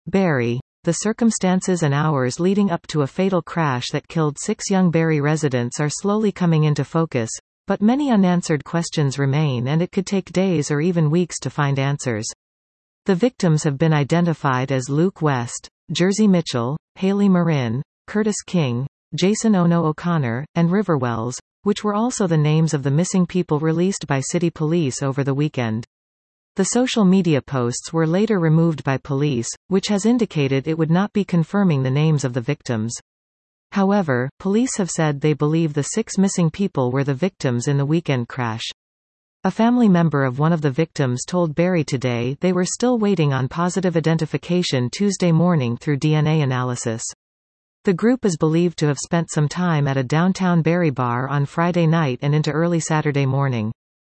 Barrie. The circumstances and hours leading up to a fatal crash that killed 6 young Barrie residents are slowly coming into focus, but many unanswered questions remain and it could take days or even weeks to find answers. The victims have been identified as Luke West, Jersey Mitchell, Haley Marin, Curtis King, Jason Ono O'Connor, and River Wells, which were also the names of the missing people released by city police over the weekend. The social media posts were later removed by police, which has indicated it would not be confirming the names of the victims. However, police have said they believe the 6 missing people were the victims in the weekend crash. A family member of one of the victims told Barrie Today they were still waiting on positive identification Tuesday morning through DNA analysis. The group is believed to have spent some time at a downtown Barrie bar on Friday night and into early Saturday morning.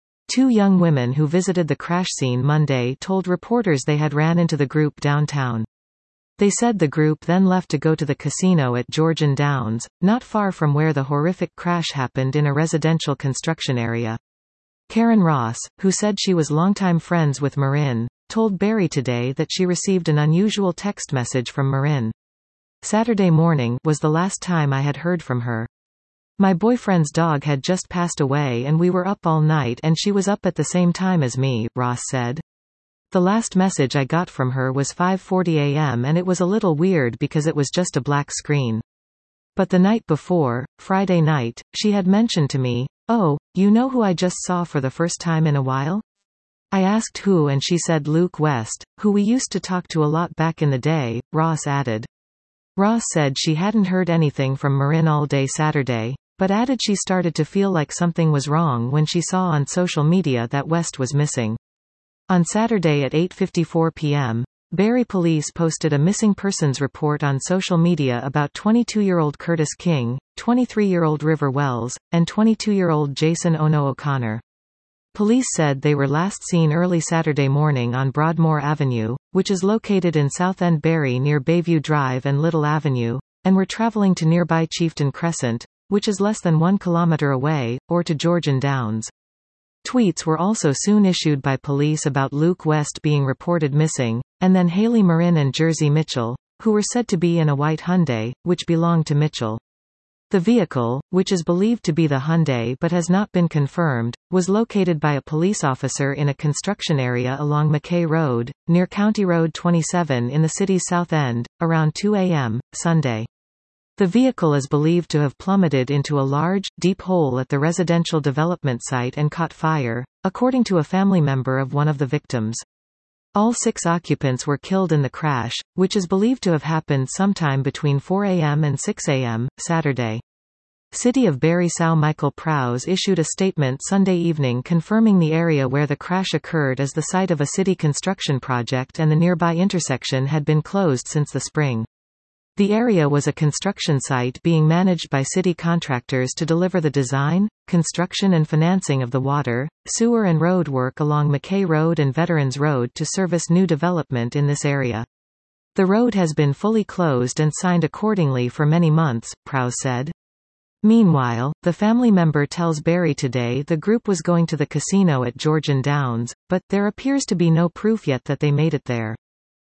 2 young women who visited the crash scene Monday told reporters they had ran into the group downtown. They said the group then left to go to the casino at Georgian Downs, not far from where the horrific crash happened in a residential construction area. Karen Ross, who said she was longtime friends with Marin, told Barrie Today that she received an unusual text message from Marin. Saturday morning was the last time I had heard from her. My boyfriend's dog had just passed away and we were up all night and she was up at the same time as me, Ross said. The last message I got from her was 5:40 a.m. and it was a little weird because it was just a black screen. But the night before, Friday night, she had mentioned to me, "Oh, you know who I just saw for the first time in a while?" I asked who and she said Luke West, who we used to talk to a lot back in the day, Ross added. Ross said she hadn't heard anything from Marin all day Saturday, but added she started to feel like something was wrong when she saw on social media that West was missing. On Saturday at 8:54 p.m., Barrie police posted a missing persons report on social media about 22-year-old Curtis King, 23-year-old River Wells, and 22-year-old Jason Ono O'Connor. Police said they were last seen early Saturday morning on Broadmoor Avenue, which is located in South End Barrie near Bayview Drive and Little Avenue, and were traveling to nearby Chieftain Crescent, which is less than 1 kilometer away, or to Georgian Downs. Tweets were also soon issued by police about Luke West being reported missing, and then Haley Marin and Jersey Mitchell, who were said to be in a white Hyundai, which belonged to Mitchell. The vehicle, which is believed to be the Hyundai but has not been confirmed, was located by a police officer in a construction area along McKay Road, near County Road 27 in the city's South End, around 2 a.m., Sunday. The vehicle is believed to have plummeted into a large, deep hole at the residential development site and caught fire, according to a family member of one of the victims. All 6 occupants were killed in the crash, which is believed to have happened sometime between 4 a.m. and 6 a.m., Saturday. City of Barrie São Michael Prowse issued a statement Sunday evening confirming the area where the crash occurred as the site of a city construction project and the nearby intersection had been closed since the spring. The area was a construction site being managed by city contractors to deliver the design, construction and financing of the water, sewer and road work along McKay Road and Veterans Road to service new development in this area. The road has been fully closed and signed accordingly for many months, Prowse said. Meanwhile, the family member tells Barrie Today the group was going to the casino at Georgian Downs, but there appears to be no proof yet that they made it there.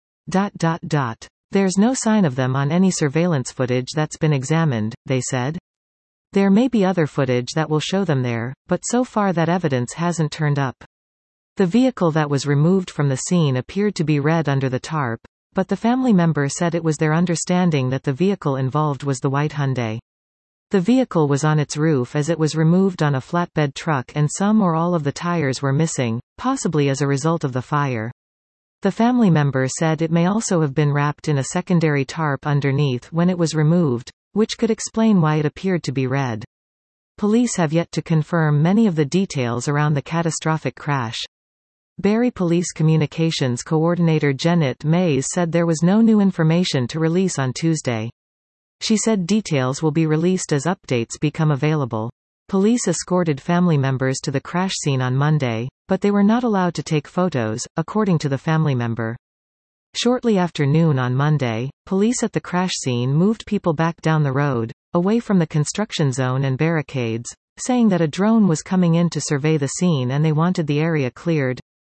There's no sign of them on any surveillance footage that's been examined, they said. There may be other footage that will show them there, but so far that evidence hasn't turned up. The vehicle that was removed from the scene appeared to be red under the tarp, but the family member said it was their understanding that the vehicle involved was the white Hyundai. The vehicle was on its roof as it was removed on a flatbed truck and some or all of the tires were missing, possibly as a result of the fire. The family member said it may also have been wrapped in a secondary tarp underneath when it was removed, which could explain why it appeared to be red. Police have yet to confirm many of the details around the catastrophic crash. Barrie Police Communications Coordinator Janet Mays said there was no new information to release on Tuesday. She said details will be released as updates become available. Police escorted family members to the crash scene on Monday, but they were not allowed to take photos, according to the family member. Shortly after noon on Monday, police at the crash scene moved people back down the road, away from the construction zone and barricades, saying that a drone was coming in to survey the scene and they wanted the area cleared.